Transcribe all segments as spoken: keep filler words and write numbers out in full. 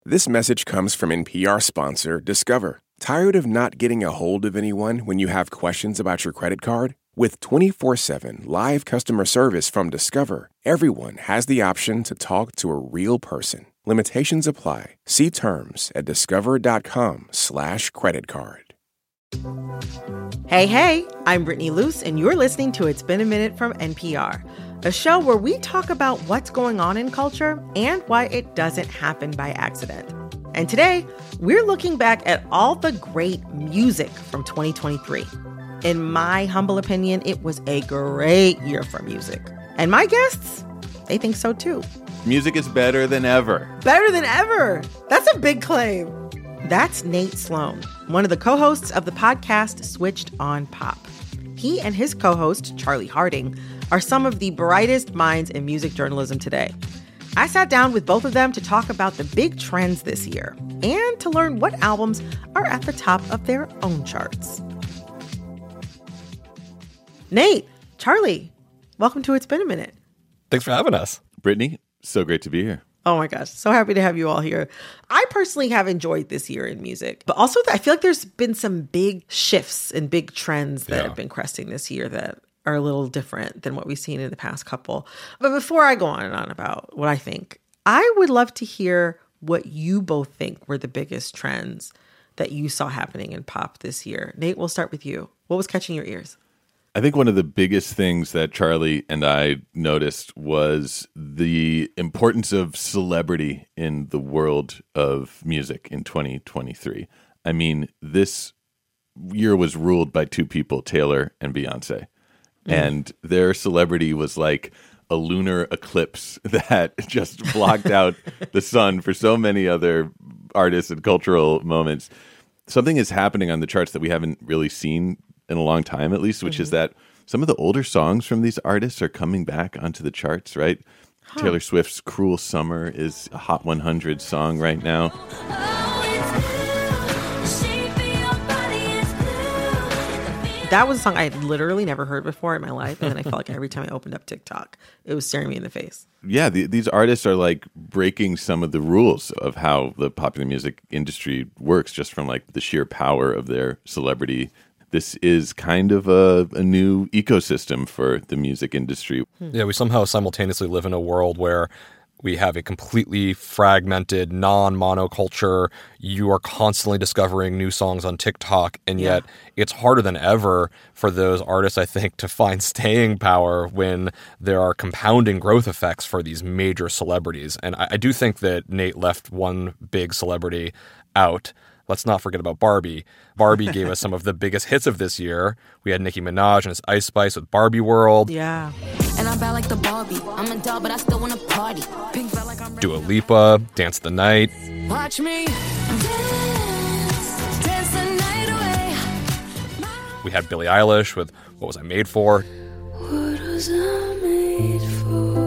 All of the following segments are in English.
This message comes from N P R sponsor Discover. Tired of not getting a hold of anyone when you have questions about your credit card? With twenty-four seven live customer service from Discover, everyone has the option to talk to a real person. Limitations apply. See terms at discover.com slash credit card. Hey, hey, I'm Brittany Luce, and you're listening to It's Been a Minute from N P R, a show where we talk about what's going on in culture and why it doesn't happen by accident. And today, we're looking back at all the great music from twenty twenty-three. In my humble opinion, it was a great year for music. And my guests, they think so too. Music is better than ever. Better than ever. That's a big claim. That's Nate Sloan, one of the co-hosts of the podcast Switched on Pop. He and his co-host, Charlie Harding, are some of the brightest minds in music journalism today. I sat down with both of them to talk about the big trends this year and to learn what albums are at the top of their own charts. Nate, Charlie, welcome to It's Been a Minute. Thanks for having us. Brittany, so great to be here. Oh my gosh, so happy to have you all here. I personally have enjoyed this year in music, but also I feel like there's been some big shifts and big trends that yeah. have been cresting this year that are a little different than what we've seen in the past couple. But before I go on and on about what I think, I would love to hear what you both think were the biggest trends that you saw happening in pop this year. Nate, we'll start with you. What was catching your ears? I think one of the biggest things that Charlie and I noticed was the importance of celebrity in the world of music in twenty twenty-three. I mean, this year was ruled by two people, Taylor and Beyonce. Mm. And their celebrity was like a lunar eclipse that just blocked out the sun for so many other artists and cultural moments. Something is happening on the charts that we haven't really seen in a long time, at least, which mm-hmm. is that some of the older songs from these artists are coming back onto the charts, right? Huh. Taylor Swift's Cruel Summer is a Hot one hundred song right now. That was a song I had literally never heard before in my life, and then I felt like every time I opened up TikTok, it was staring me in the face. Yeah, the, these artists are like breaking some of the rules of how the popular music industry works just from like the sheer power of their celebrity. This is kind of a, a new ecosystem for the music industry. Yeah, we somehow simultaneously live in a world where we have a completely fragmented, non-monoculture. You are constantly discovering new songs on TikTok, and yet yeah. it's harder than ever for those artists, I think, to find staying power when there are compounding growth effects for these major celebrities. And I, I do think that Nate left one big celebrity out. Let's not forget about Barbie. Barbie gave us some of the biggest hits of this year. We had Nicki Minaj and his Ice Spice with Barbie World. Yeah. And I'm bad like the Barbie. I'm a doll, but I still want to party. Pink felt like I'm Dua Lipa, Dance the Night. Watch me dance, dance the night away. We had Billie Eilish with What Was I Made For? What was I made for?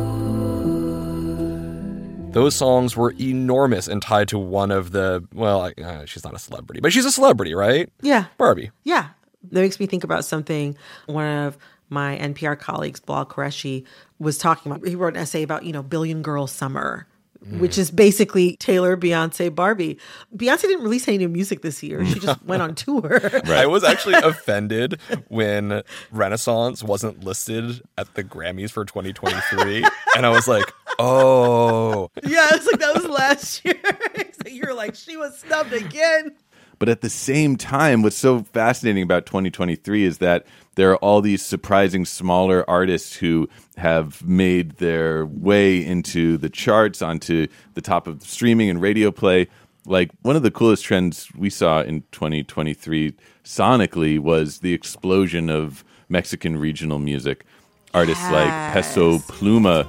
Those songs were enormous and tied to one of the, well, uh, she's not a celebrity, but she's a celebrity, right? Yeah. Barbie. Yeah. That makes me think about something one of my N P R colleagues, Bilal Qureshi, was talking about. He wrote an essay about, you know, Billion Girl Summer, mm. which is basically Taylor, Beyonce, Barbie. Beyonce didn't release any new music this year. She just went on tour. Right. I was actually offended when Renaissance wasn't listed at the Grammys for twenty twenty-three. And I was like, oh. Yeah, it's like that was last year. So you're like, she was snubbed again. But at the same time, what's so fascinating about twenty twenty-three is that there are all these surprising smaller artists who have made their way into the charts, onto the top of streaming and radio play. Like, one of the coolest trends we saw in twenty twenty-three sonically was the explosion of Mexican regional music. Artists yes. like Peso Pluma.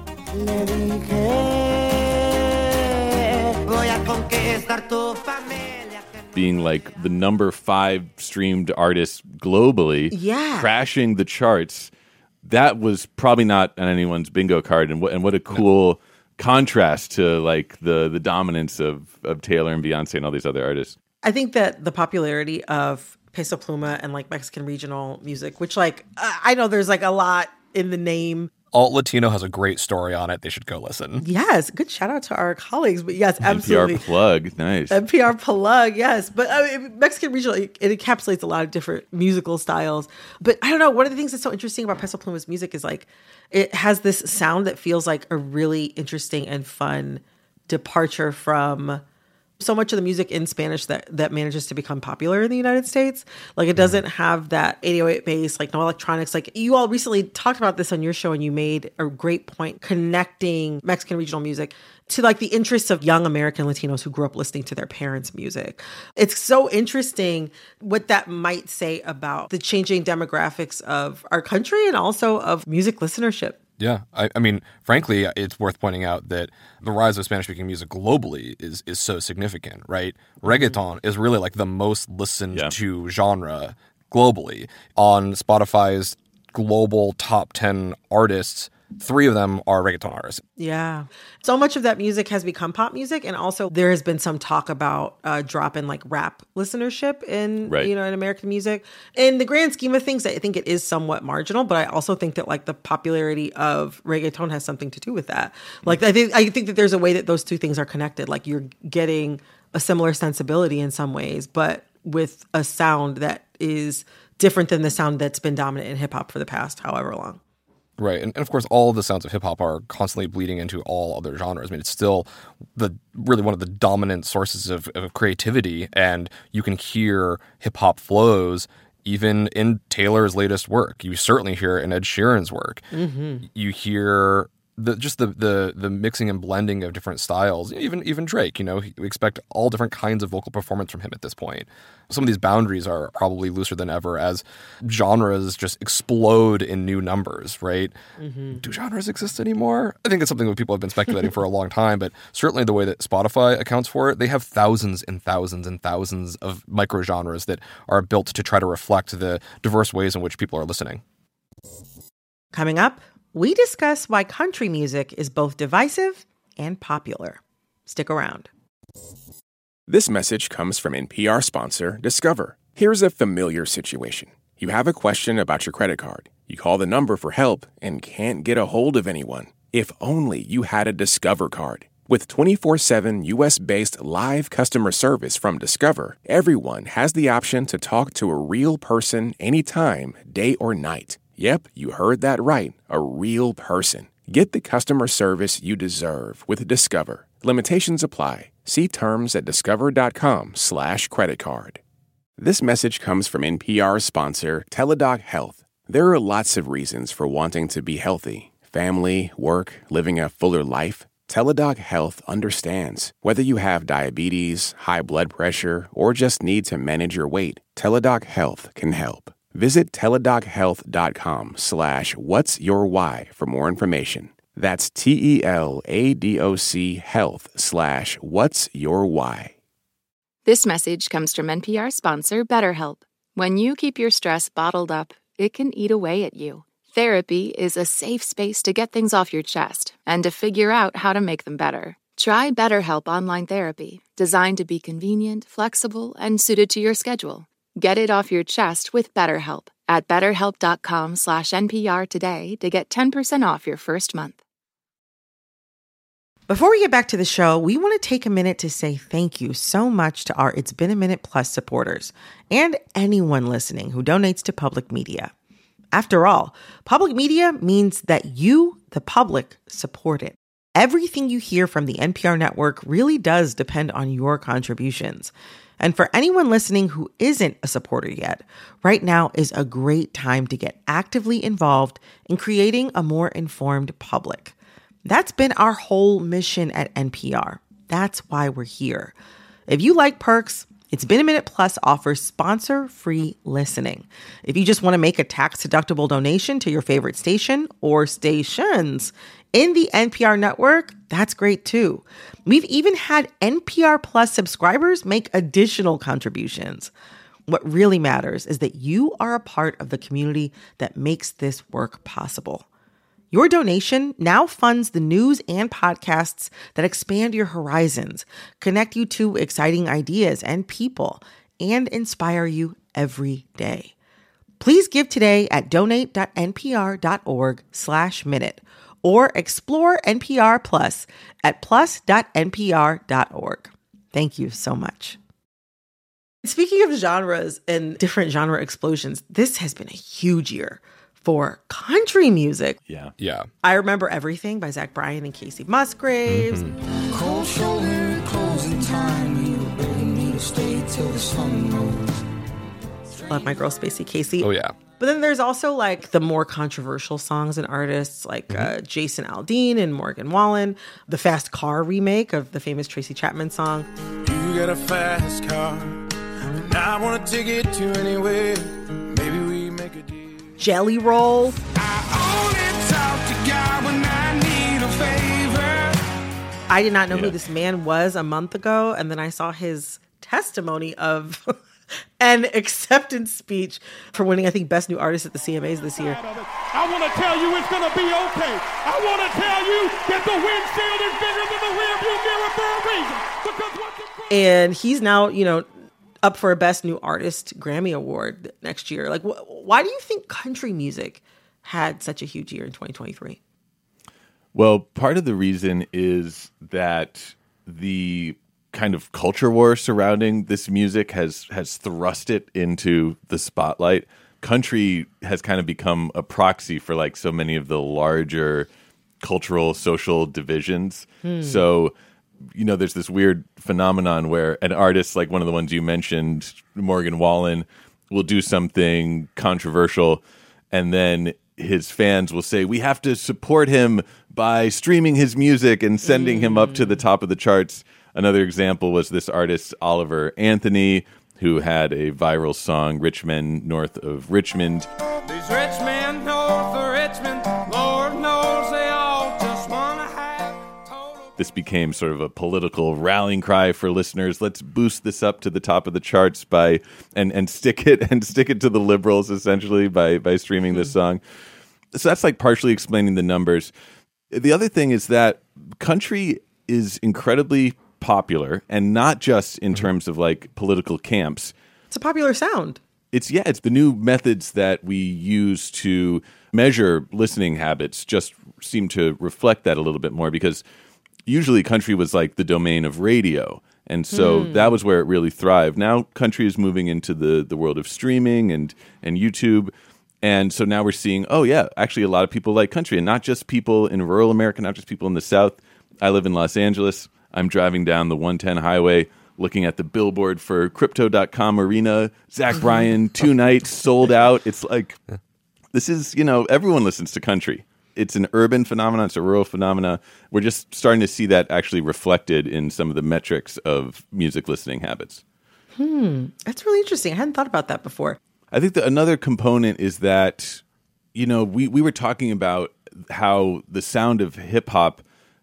Being like the number five streamed artist globally, yeah. crashing the charts. That was probably not on anyone's bingo card, and what and what a cool no. contrast to like the the dominance of of Taylor and Beyonce and all these other artists. I think that the popularity of Peso Pluma and like Mexican regional music, which like I know there's like a lot in the name. Alt Latino has a great story on it. They should go listen. Yes, good shout out to our colleagues. But yes, absolutely. N P R plug, nice. N P R plug, yes. But I mean, Mexican regional, it, it encapsulates a lot of different musical styles. But I don't know, one of the things that's so interesting about Peso Pluma's music is like, it has this sound that feels like a really interesting and fun departure from so much of the music in Spanish that, that manages to become popular in the United States. Like it doesn't have that eight oh eight bass, like no electronics. Like you all recently talked about this on your show and you made a great point connecting Mexican regional music to like the interests of young American Latinos who grew up listening to their parents' music. It's so interesting what that might say about the changing demographics of our country and also of music listenership. Yeah, I, I mean, frankly, it's worth pointing out that the rise of Spanish-speaking music globally is is so significant, right? Reggaeton is really like the most listened Yeah. to genre globally. On Spotify's global top ten artists, three of them are reggaeton artists. Yeah. So much of that music has become pop music. And also there has been some talk about uh, drop in like rap listenership in, Right. you know, in American music. In the grand scheme of things, I think it is somewhat marginal, but I also think that like the popularity of reggaeton has something to do with that. Like I think, I think that there's a way that those two things are connected. Like you're getting a similar sensibility in some ways, but with a sound that is different than the sound that's been dominant in hip hop for the past however long. Right. And, and of course, all the sounds of hip hop are constantly bleeding into all other genres. I mean, it's still the really one of the dominant sources of, of creativity. And you can hear hip hop flows even in Taylor's latest work. You certainly hear it in Ed Sheeran's work. Mm-hmm. You hear the just the, the the mixing and blending of different styles. Even even Drake, you know, we expect all different kinds of vocal performance from him at this point. Some of these boundaries are probably looser than ever as genres just explode in new numbers, right? Mm-hmm. Do genres exist anymore? I think it's something that people have been speculating for a long time, but certainly the way that Spotify accounts for it, they have thousands and thousands and thousands of micro genres that are built to try to reflect the diverse ways in which people are listening. Coming up, we discuss why country music is both divisive and popular. Stick around. This message comes from N P R sponsor Discover. Here's a familiar situation. You have a question about your credit card. You call the number for help and can't get a hold of anyone. If only you had a Discover card. With twenty-four seven U S-based live customer service from Discover, everyone has the option to talk to a real person anytime, day or night. Yep, you heard that right, a real person. Get the customer service you deserve with Discover. Limitations apply. See terms at discover.com slash credit card. This message comes from N P R sponsor Teladoc Health. There are lots of reasons for wanting to be healthy. Family, work, living a fuller life. Teladoc Health understands. Whether you have diabetes, high blood pressure, or just need to manage your weight, Teladoc Health can help. Visit teladochealth.com slash what's your why for more information. That's T-E-L-A-D-O-C health slash what's your why. This message comes from N P R sponsor BetterHelp. When you keep your stress bottled up, it can eat away at you. Therapy is a safe space to get things off your chest and to figure out how to make them better. Try BetterHelp Online Therapy, designed to be convenient, flexible, and suited to your schedule. Get it off your chest with BetterHelp at betterhelp.com slash NPR today to get ten percent off your first month. Before we get back to the show, we want to take a minute to say thank you so much to our It's Been a Minute Plus supporters and anyone listening who donates to public media. After all, public media means that you, the public, support it. Everything you hear from the N P R network really does depend on your contributions. And for anyone listening who isn't a supporter yet, right now is a great time to get actively involved in creating a more informed public. That's been our whole mission at N P R. That's why we're here. If you like perks, It's Been a Minute Plus offers sponsor-free listening. If you just want to make a tax-deductible donation to your favorite station or stations in the N P R network, that's great too. We've even had N P R Plus subscribers make additional contributions. What really matters is that you are a part of the community that makes this work possible. Your donation now funds the news and podcasts that expand your horizons, connect you to exciting ideas and people, and inspire you every day. Please give today at donate.npr.org slash minute or explore N P R Plus at plus.npr.org. Thank you so much. Speaking of genres and different genre explosions, this has been a huge year for country music. Yeah. Yeah. I Remember Everything by Zach Bryan and Casey Musgraves. Mm-hmm. Cold shoulder, closing time. You were begging me to stay till the sun rose. Love my girl Spacey Casey. Oh, yeah. But then there's also like the more controversial songs and artists like Mm-hmm. uh, Jason Aldean and Morgan Wallen, the Fast Car remake of the famous Tracy Chapman song. You got a fast car, and I want to take it to anywhere. Maybe we make a deal. Jelly Roll. I only talk to God when I need a favor. I did not know Yeah. who this man was a month ago, and then I saw his testimony of an acceptance speech for winning, I think, Best New Artist at the C M As this year. I want to tell you it's going to be okay. I want to tell you that the windshield is bigger than the rearview mirror for a reason. Because what's in front- And he's now, you know, up for a Best New Artist Grammy Award next year. Like, wh- why do you think country music had such a huge year in twenty twenty-three? Well, part of the reason is that the kind of culture war surrounding this music has has thrust it into the spotlight. Country has kind of become a proxy for like so many of the larger cultural social divisions. So, you know, there's this weird phenomenon where an artist like one of the ones you mentioned, Morgan Wallen, will do something controversial and then his fans will say, we have to support him by streaming his music and sending him up to the top of the charts. Another example was this artist, Oliver Anthony, who had a viral song, Rich Men North of Richmond. These rich men north of Richmond, Lord knows they all just want to have total. This became sort of a political rallying cry for listeners. Let's boost this up to the top of the charts by and and stick it and stick it to the liberals essentially by by streaming this song. So that's like partially explaining the numbers. The other thing is that country is incredibly popular, and not just in terms of like political camps. It's a popular sound. It's yeah, it's the new methods that we use to measure listening habits just seem to reflect that a little bit more, because usually country was like the domain of radio. And so that was where it really thrived. Now country is moving into the the world of streaming and and YouTube. And so now we're seeing, oh yeah, actually a lot of people like country, and not just people in rural America, not just people in the South. I live in Los Angeles. I'm driving down the one ten highway looking at the billboard for Crypto dot com Arena. Zach Bryan, two nights, sold out. It's like, this is, you know, everyone listens to country. It's an urban phenomenon. It's a rural phenomenon. We're just starting to see that actually reflected in some of the metrics of music listening habits. That's really interesting. I hadn't thought about that before. I think that another component is that, you know, we, we were talking about how the sound of hip hop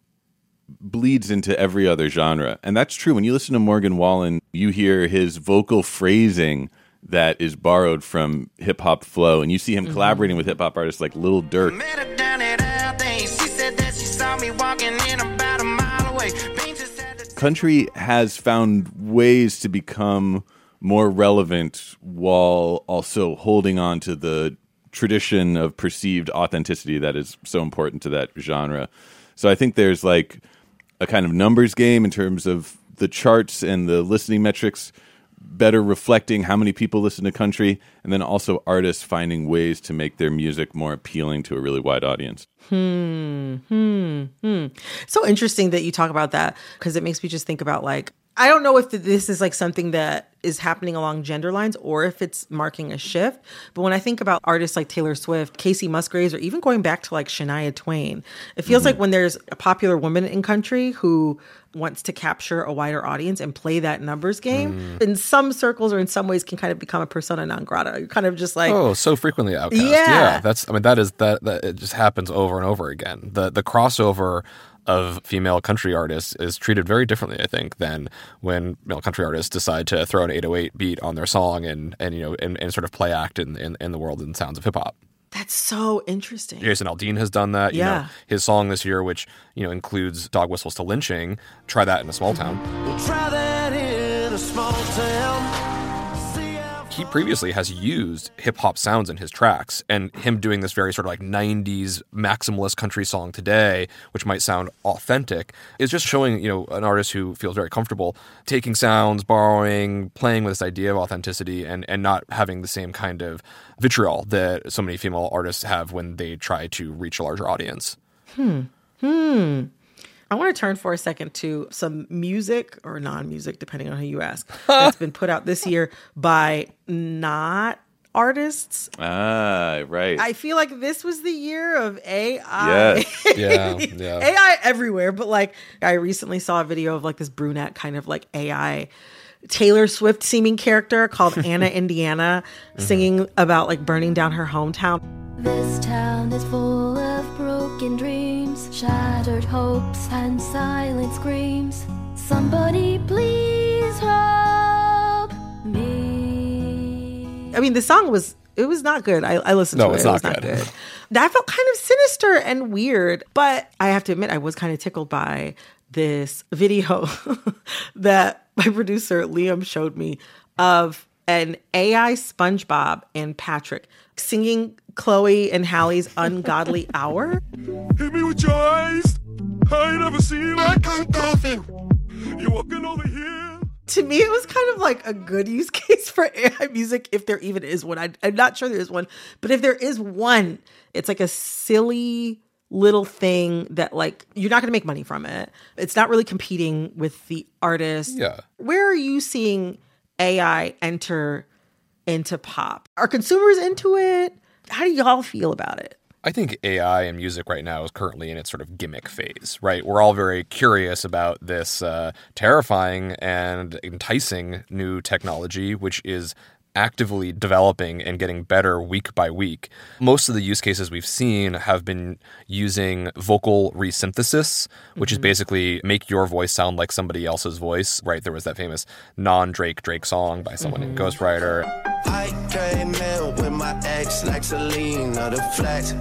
bleeds into every other genre. And that's true. When you listen to Morgan Wallen, you hear his vocal phrasing that is borrowed from hip hop flow. And you see him mm-hmm. collaborating with hip hop artists like Lil Durk. Met her down at Aldi. She said that she saw me walking in about a mile away. Bean just had to- Country has found ways to become more relevant while also holding on to the tradition of perceived authenticity that is so important to that genre. So I think there's like a kind of numbers game in terms of the charts and the listening metrics better reflecting how many people listen to country, and then also artists finding ways to make their music more appealing to a really wide audience. Hmm. Hmm. Hmm. So interesting that you talk about that, because it makes me just think about like, I don't know if this is like something that is happening along gender lines or if it's marking a shift. But when I think about artists like Taylor Swift, Casey Musgraves, or even going back to like Shania Twain, it feels mm-hmm. like when there's a popular woman in country who wants to capture a wider audience and play that numbers game, mm. in some circles or in some ways can kind of become a persona non grata. You're kind of just like, oh, so frequently outcast. Yeah. yeah, that's. I mean, that is that. That it just happens over and over again. The the crossover of female country artists is treated very differently, I think, than when male country artists decide to throw an eight oh eight beat on their song and and you know and, and sort of play act in, in in the world and sounds of hip hop. That's so interesting. Jason Aldean has done that. You yeah. know, his song this year, which you know includes dog whistles to lynching. Try that in a small town. We'll try that in a small town. he previously has used hip hop sounds in his tracks, and him doing this very sort of like nineties maximalist country song today, which might sound authentic, is just showing, you know, an artist who feels very comfortable taking sounds, borrowing, playing with this idea of authenticity, and, and not having the same kind of vitriol that so many female artists have when they try to reach a larger audience. Hmm. Hmm. I want to turn for a second to some music or non-music, depending on who you ask, that's been put out this year by not artists. Ah, right. I feel like this was the year of A I. Yes. Yeah, yeah. A I everywhere. But like, I recently saw a video of like this brunette kind of like A I Taylor Swift seeming character called Anna Indiana singing about like burning down her hometown. This town is full of broken dreams, shattered hopes and silent screams. Somebody please help me. I mean, the song was, it was not good. I, I listened No, to it. it's It not was not good. good. That felt kind of sinister and weird. But I have to admit, I was kind of tickled by this video that my producer Liam showed me of an A I SpongeBob and Patrick singing Chloe and Hallie's Ungodly Hour. Hit me with your eyes. I ain't never seen that kind of coffee. You walking over here? To me, it was kind of like a good use case for A I music, if there even is one. I, I'm not sure there is one, but if there is one, it's like a silly little thing that like you're not going to make money from it. It's not really competing with the artist. Yeah. Where are you seeing A I enter into pop? Are consumers into it? How do y'all feel about it? I think A I in music right now is currently in its sort of gimmick phase, right? We're all very curious about this uh, terrifying and enticing new technology, which is actively developing and getting better week by week. Most of the use cases we've seen have been using vocal resynthesis, which mm-hmm. is basically make your voice sound like somebody else's voice, right? There was that famous non-Drake Drake song by someone mm-hmm. named Ghostwriter. I came in with my ex like Celine or the flex.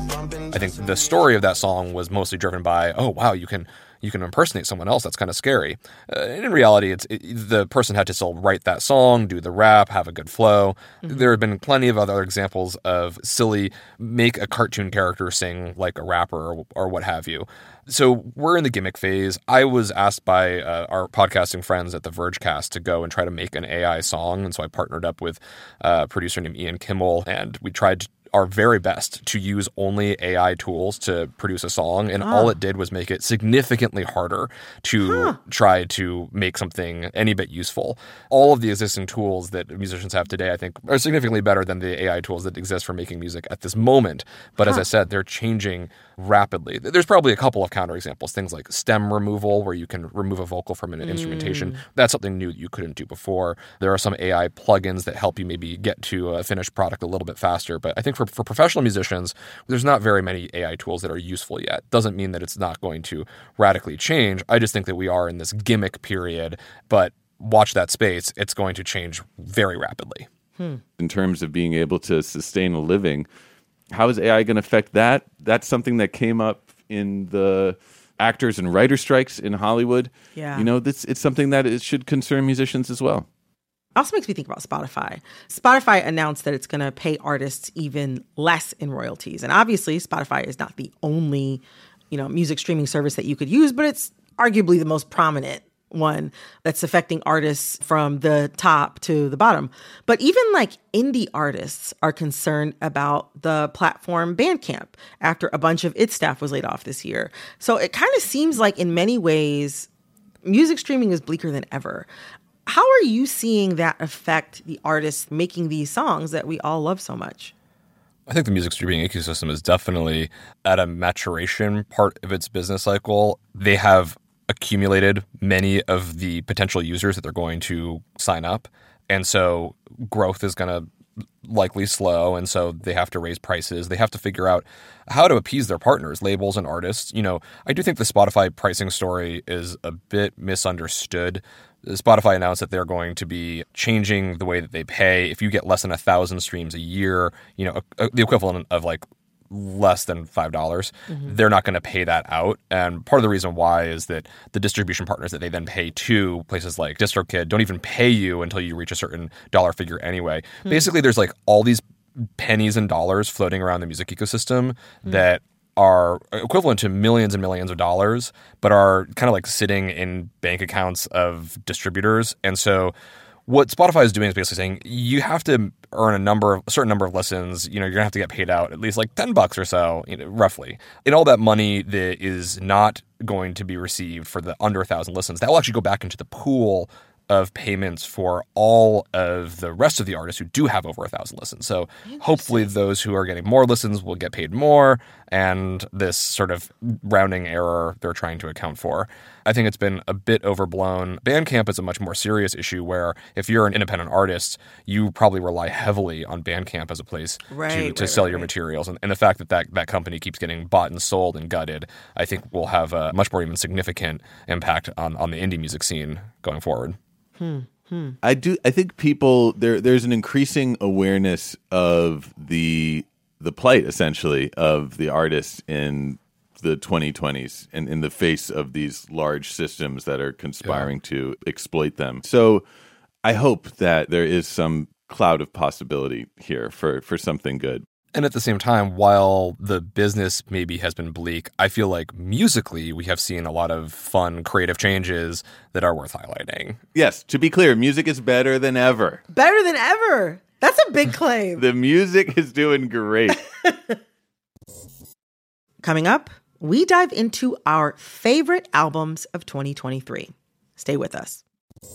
I think the story of that song was mostly driven by, oh, wow, you can you can impersonate someone else. That's kind of scary. Uh, and in reality, it's it, the person had to still write that song, do the rap, have a good flow. Mm-hmm. There have been plenty of other examples of silly, make a cartoon character sing like a rapper or, or what have you. So we're in the gimmick phase. I was asked by uh, our podcasting friends at the Vergecast to go and try to make an A I song. And so I partnered up with a producer named Ian Kimmel, and we tried to our very best to use only A I tools to produce a song, and oh. all it did was make it significantly harder to huh. try to make something any bit useful. All of the existing tools that musicians have today, I think, are significantly better than the A I tools that exist for making music at this moment. But huh. as I said, they're changing rapidly. There's probably a couple of counterexamples, things like stem removal, where you can remove a vocal from an mm. instrumentation. That's something new that you couldn't do before. There are some A I plugins that help you maybe get to a finished product a little bit faster. But I think for For, for professional musicians, there's not very many A I tools that are useful yet. Doesn't mean that it's not going to radically change. I just think that we are in this gimmick period, but watch that space. It's going to change very rapidly. Hmm. In terms of being able to sustain a living, how is A I going to affect that? That's something that came up in the actors and writer strikes in Hollywood. Yeah. You know, this it's something that it should concern musicians as well. Also makes me think about Spotify. Spotify announced that it's going to pay artists even less in royalties. And obviously, Spotify is not the only, you know, music streaming service that you could use, but it's arguably the most prominent one that's affecting artists from the top to the bottom. But even like indie artists are concerned about the platform Bandcamp after a bunch of its staff was laid off this year. So it kind of seems like in many ways, music streaming is bleaker than ever. How are you seeing that affect the artists making these songs that we all love so much? I think the music streaming ecosystem is definitely at a maturation part of its business cycle. They have accumulated many of the potential users that they're going to sign up. And so growth is going to likely slow. And so they have to raise prices. They have to figure out how to appease their partners, labels and artists. You know, I do think the Spotify pricing story is a bit misunderstood. Spotify announced that they're going to be changing the way that they pay. If you get less than a thousand streams a year, you know, a, a, the equivalent of like less than five dollars, mm-hmm. they're not going to pay that out. And part of the reason why is that the distribution partners that they then pay to, places like DistroKid, don't even pay you until you reach a certain dollar figure anyway. Mm-hmm. Basically, there's like all these pennies and dollars floating around the music ecosystem mm-hmm. that are equivalent to millions and millions of dollars, but are kind of like sitting in bank accounts of distributors. And so what Spotify is doing is basically saying you have to earn a number of a certain number of listens. You know, you're gonna have to get paid out at least like ten bucks or so, you know, roughly. And all that money that is not going to be received for the under a thousand listens, that will actually go back into the pool of payments for all of the rest of the artists who do have over a thousand listens. So hopefully those who are getting more listens will get paid more, and this sort of rounding error they're trying to account for. I think it's been a bit overblown. Bandcamp is a much more serious issue where if you're an independent artist, you probably rely heavily on Bandcamp as a place right, to, to right, sell right, your right. materials. And, and the fact that, that that company keeps getting bought and sold and gutted, I think will have a much more even significant impact on, on the indie music scene going forward. Hmm. Hmm. I do. I think people there. There's an increasing awareness of the the plight, essentially, of the artists in the twenty twenties, and in the face of these large systems that are conspiring yeah. to exploit them. So, I hope that there is some cloud of possibility here for for something good. And at the same time, while the business maybe has been bleak, I feel like musically we have seen a lot of fun, creative changes that are worth highlighting. Yes, to be clear, music is better than ever. Better than ever. That's a big claim. The music is doing great. Coming up, we dive into our favorite albums of twenty twenty-three. Stay with us.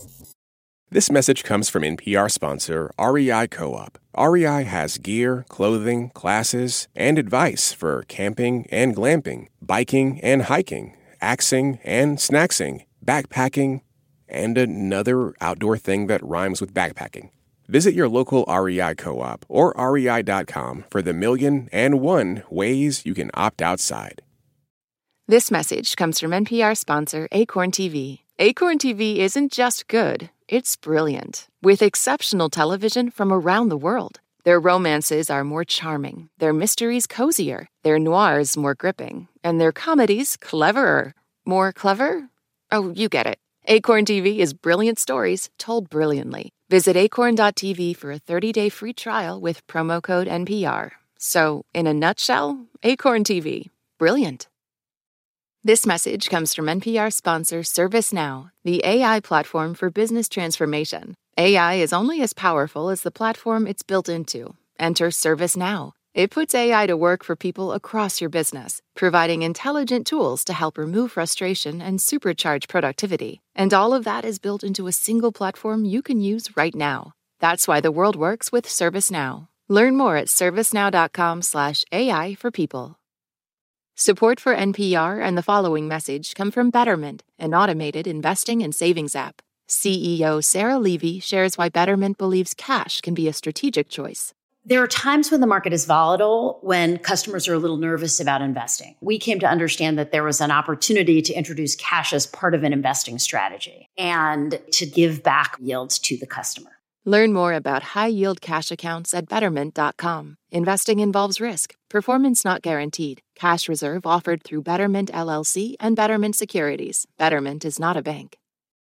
This message comes from N P R sponsor R E I Co-op. R E I has gear, clothing, classes, and advice for camping and glamping, biking and hiking, axing and snacksing, backpacking, and another outdoor thing that rhymes with backpacking. Visit your local R E I Co-op or R E I dot com for the million and one ways you can opt outside. This message comes from N P R sponsor Acorn T V. Acorn T V isn't just good, it's brilliant. With exceptional television from around the world. Their romances are more charming, their mysteries cozier, their noirs more gripping, and their comedies cleverer. More clever? Oh, you get it. Acorn T V is brilliant stories told brilliantly. Visit acorn dot t v for a thirty-day free trial with promo code N P R. So, in a nutshell, Acorn T V. Brilliant. This message comes from N P R sponsor ServiceNow, the A I platform for business transformation. A I is only as powerful as the platform it's built into. Enter ServiceNow. It puts A I to work for people across your business, providing intelligent tools to help remove frustration and supercharge productivity. And all of that is built into a single platform you can use right now. That's why the world works with ServiceNow. Learn more at servicenow dot com slash A I for people. Support for N P R and the following message come from Betterment, an automated investing and savings app. C E O Sarah Levy shares why Betterment believes cash can be a strategic choice. There are times when the market is volatile, when customers are a little nervous about investing. We came to understand that there was an opportunity to introduce cash as part of an investing strategy and to give back yields to the customer. Learn more about high-yield cash accounts at betterment dot com. Investing involves risk. Performance not guaranteed. Cash reserve offered through Betterment L L C and Betterment Securities. Betterment is not a bank.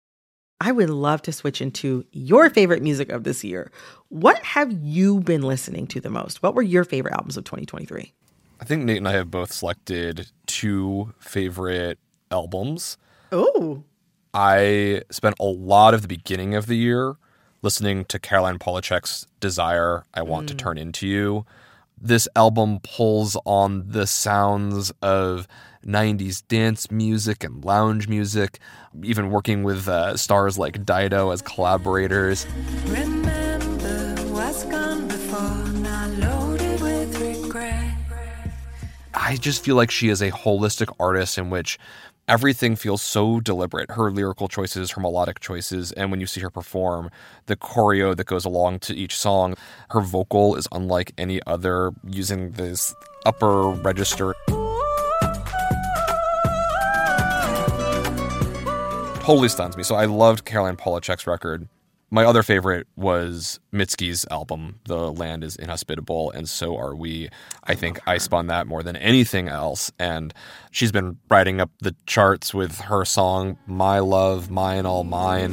I would love to switch into your favorite music of this year. What have you been listening to the most? What were your favorite albums of twenty twenty-three? I think Nate and I have both selected two favorite albums. Oh. I spent a lot of the beginning of the year listening to Caroline Polachek's Desire, I Want mm. to Turn Into You. This album pulls on the sounds of nineties dance music and lounge music, even working with uh, stars like Dido as collaborators. Remember what's gone before, not loaded with regret. I just feel like she is a holistic artist in which everything feels so deliberate. Her lyrical choices, her melodic choices, and when you see her perform, the choreo that goes along to each song, her vocal is unlike any other, using this upper register. Totally stuns me. So I loved Caroline Polachek's record. My other favorite was Mitski's album, The Land is Inhospitable, and So Are We. I think I spun that more than anything else. And she's been riding up the charts with her song, My Love, Mine, All Mine.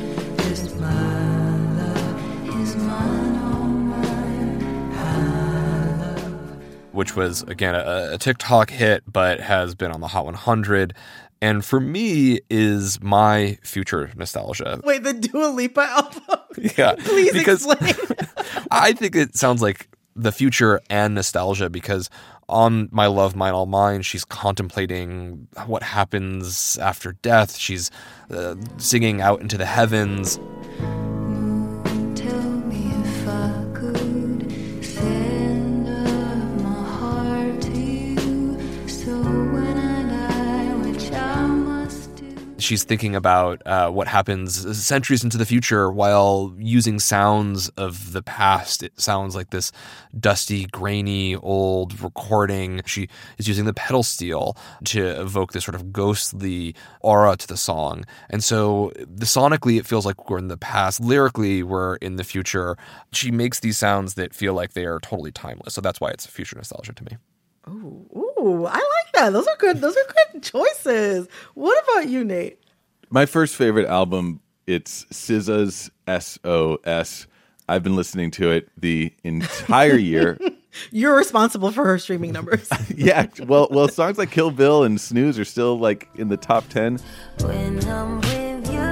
Which was, again, a, a TikTok hit, but has been on the Hot one hundred. And for me is my future nostalgia. Wait, the Dua Lipa album? Yeah. Please because explain. I think it sounds like the future and nostalgia because on My Love, Mine, All Mine, she's contemplating what happens after death. She's uh, singing out into the heavens. Tell me if I could send up my heart to you, so when I die, which I must do. She's thinking about uh, what happens centuries into the future while using sounds of the past. It sounds like this dusty, grainy, old recording. She is using the pedal steel to evoke this sort of ghostly aura to the song. And so the sonically, it feels like we're in the past. Lyrically, we're in the future. She makes these sounds that feel like they are totally timeless. So that's why it's future nostalgia to me. Ooh, ooh, I like that. Those are good. Those are good choices. What about you, Nate? My first favorite album, it's S Z A's S O S. I've been listening to it the entire year. You're responsible for her streaming numbers. Yeah, well, well, songs like Kill Bill and Snooze are still like in the top ten. When I'm with you,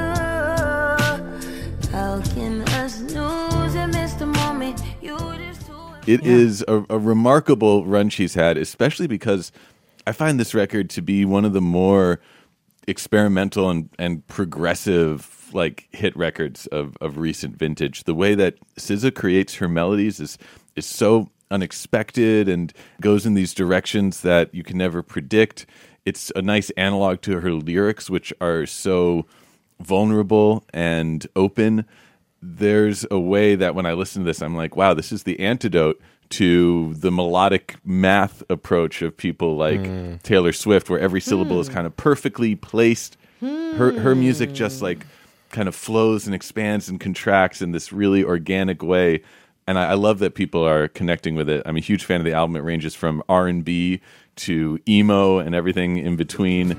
how can I snooze and miss the moment? You just too. It Yeah. is a, a remarkable run she's had, especially because I find this record to be one of the more experimental and, and progressive like hit records of, of recent vintage. The way that S Z A creates her melodies is is so unexpected and goes in these directions that you can never predict. It's a nice analog to her lyrics, which are so vulnerable and open. There's a way that when I listen to this, I'm like, wow, this is the antidote to the melodic math approach of people like mm. Taylor Swift, where every syllable hmm. is kind of perfectly placed. Hmm. Her her music just like kind of flows and expands and contracts in this really organic way. And I, I love that people are connecting with it. I'm a huge fan of the album. It ranges from R and B to emo and everything in between.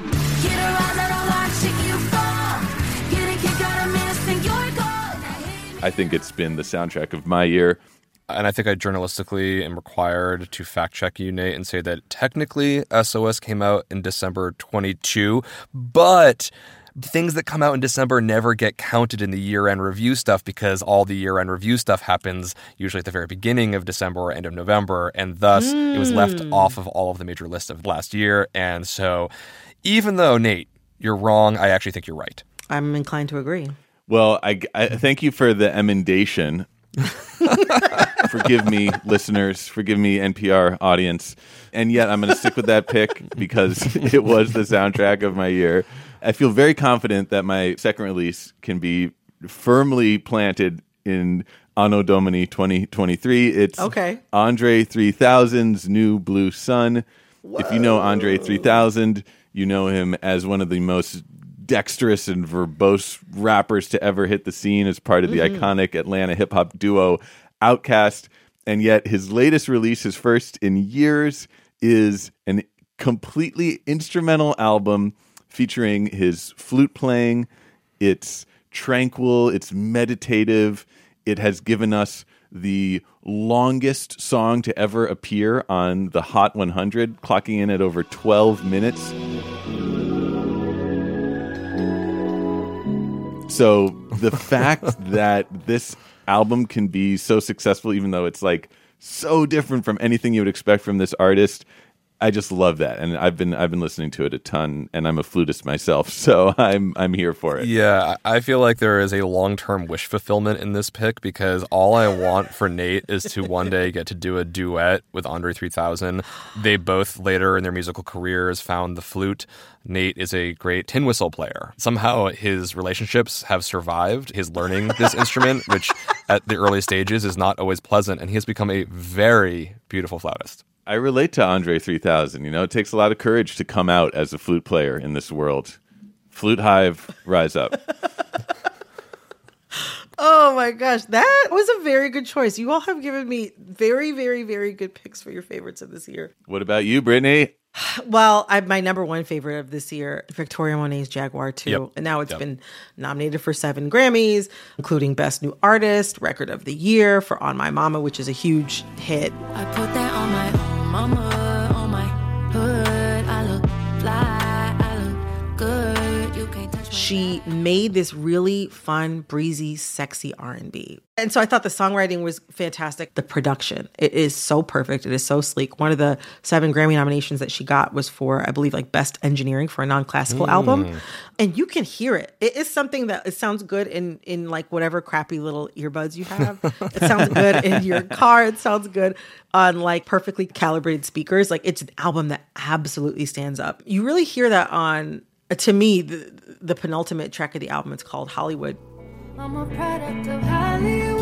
I think it's been the soundtrack of my year. And I think I journalistically am required to fact check you, Nate, and say that technically S O S came out in December twenty-two, but things that come out in December never get counted in the year-end review stuff because all the year-end review stuff happens usually at the very beginning of December or end of November, and thus mm. it was left off of all of the major lists of last year. And so even though, Nate, you're wrong, I actually think you're right. I'm inclined to agree. Well, I, I thank you for the emendation. Forgive me, listeners. Forgive me, N P R audience. And yet I'm going to stick with that pick because it was the soundtrack of my year. I feel very confident that my second release can be firmly planted in Anno Domini twenty twenty-three. It's okay. Andre three thousand's New Blue Sun. Whoa. If you know Andre three thousand, you know him as one of the most dexterous and verbose rappers to ever hit the scene as part of the mm-hmm. iconic Atlanta hip-hop duo Outkast. And yet his latest release, his first in years, is an completely instrumental album featuring his flute playing. It's tranquil, it's meditative. It has given us the longest song to ever appear on the Hot one hundred, clocking in at over twelve minutes. So the fact that this album can be so successful, even though it's like so different from anything you would expect from this artist, I just love that. And I've been I've been listening to it a ton, and I'm a flutist myself, so I'm I'm here for it. Yeah, I feel like there is a long-term wish fulfillment in this pick because all I want for Nate is to one day get to do a duet with Andre three thousand. They both later in their musical careers found the flute. Nate is a great tin whistle player. Somehow his relationships have survived his learning this instrument, which at the early stages is not always pleasant, and he has become a very beautiful flautist. I relate to Andre three thousand. You know, it takes a lot of courage to come out as a flute player in this world. Flute Hive, rise up. my gosh. That was a very good choice. You all have given me very, very, very good picks for your favorites of this year. What about you, Brittany? Well, I, my number one favorite of this year, Victoria Monet's Jaguar two. Yep. And now it's Yep. been nominated for seven Grammys, including Best New Artist, Record of the Year for On My Mama, which is a huge hit. I put that on my mama, on my hood. I look fly, I look good. You can't touch my She made this really fun, breezy, sexy R and B. And so I thought the songwriting was fantastic. The production, it is so perfect. It is so sleek. One of the seven Grammy nominations that she got was for, I believe, like Best Engineering for a non-classical Mm. album. And you can hear it. It is something that it sounds good in, in like whatever crappy little earbuds you have. It sounds good in your car. It sounds good on like perfectly calibrated speakers. Like it's an album that absolutely stands up. You really hear that on, to me, the, the penultimate track of the album. It's called Hollywood. I'm a product of Hollywood.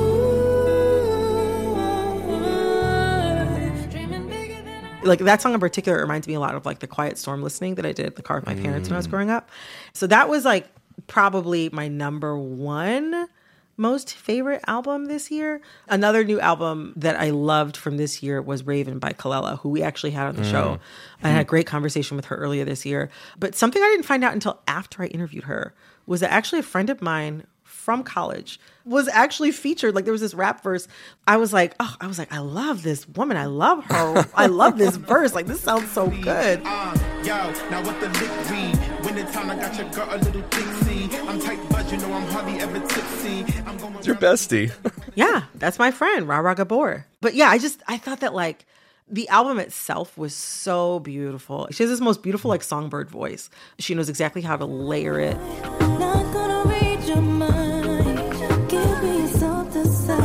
Dreaming bigger than I Like that song in particular reminds me a lot of like the Quiet Storm listening that I did in the car with my parents when I was growing up. So that was like probably my number one most favorite album this year. Another new album that I loved from this year was Raven by Kalela, who we actually had on the show. I had a great conversation with her earlier this year. But something I didn't find out until after I interviewed her was that actually a friend of mine from college was actually featured. Like there was this rap verse. I was like, oh, I was like, I love this woman. I love her. I love this verse. Like this sounds so good. Uh, yo, now what the lick read? When the time I got your girl a little tipsy. I'm tight, but you know I'm hardly ever tipsy. I'm going It's your bestie. Yeah, that's my friend, Rara Gabor. But yeah, I just, I thought that like the album itself was so beautiful. She has this most beautiful like songbird voice. She knows exactly how to layer it. not gonna read your mind. Give me something to say.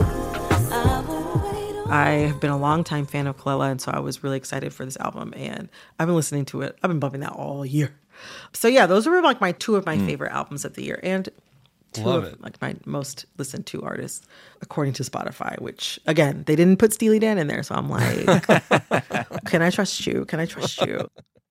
I will wait on I have been a longtime fan of Kalela, and so I was really excited for this album. And I've been listening to it. I've been bumping that all year. So yeah, those were like my two of my favorite albums of the year, and two Love of it. like my most listened to artists according to Spotify. Which again, they didn't put Steely Dan in there, so I'm like, can I trust you? Can I trust you?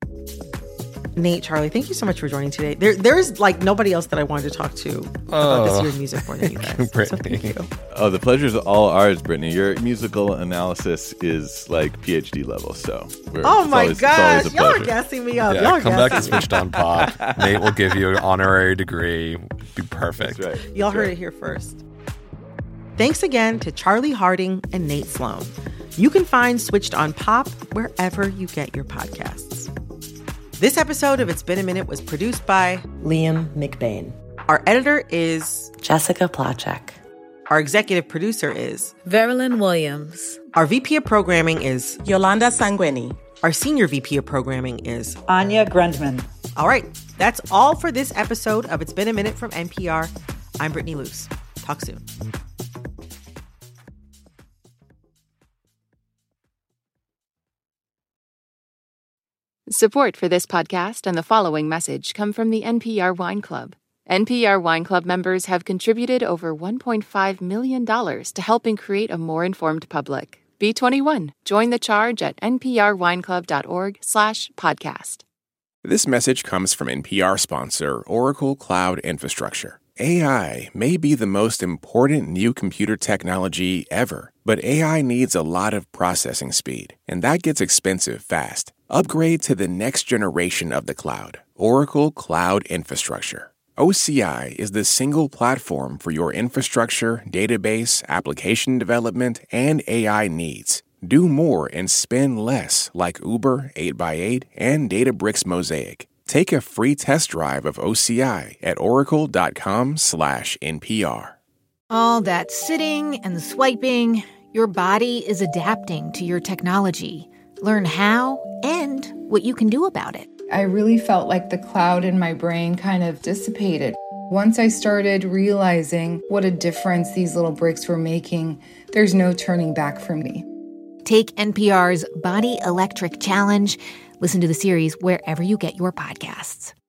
Nate, Charlie, thank you so much for joining today. There, there's like nobody else that I wanted to talk to about this Oh. year's music more than you guys. So thank Brittany. you. Oh, the pleasure's all ours, Brittany. Your musical analysis is like P H D level, so we're, Oh it's my always, it's always gosh, a y'all are pleasure. gassing me up. Yeah, y'all are come back to gassing me Switched on Pop. Nate will give you an honorary degree. Be perfect. That's right. Y'all That's heard right. it here first. Thanks again to Charlie Harding and Nate Sloan. You can find Switched on Pop wherever you get your podcasts. This episode of It's Been a Minute was produced by Liam McBain. our editor is Jessica Placzek. our executive producer is Verilyn Williams. our V P of programming is Yolanda Sanguini. our senior V P of programming is Anya Grundman. all right. That's all for this episode of It's Been a Minute from N P R. I'm Brittany Luce. Talk soon. Support for this podcast and the following message come from the N P R Wine Club. N P R Wine Club members have contributed over one point five million dollars to helping create a more informed public. Be twenty-one. Join the charge at nprwineclub.org slash podcast. This message comes from N P R sponsor Oracle Cloud Infrastructure. A I may be the most important new computer technology ever, but A I needs a lot of processing speed, and that gets expensive fast. Upgrade to the next generation of the cloud, Oracle Cloud Infrastructure. O C I is the single platform for your infrastructure, database, application development, and A I needs. Do more and spend less like Uber, eight by eight, and Databricks Mosaic. Take a free test drive of O C I at oracle.com slash NPR. All that sitting and swiping, your body is adapting to your technology. Learn how and what you can do about it. I really felt like the cloud in my brain kind of dissipated. Once I started realizing what a difference these little breaks were making, there's no turning back for me. Take N P R's Body Electric Challenge. Listen to the series wherever you get your podcasts.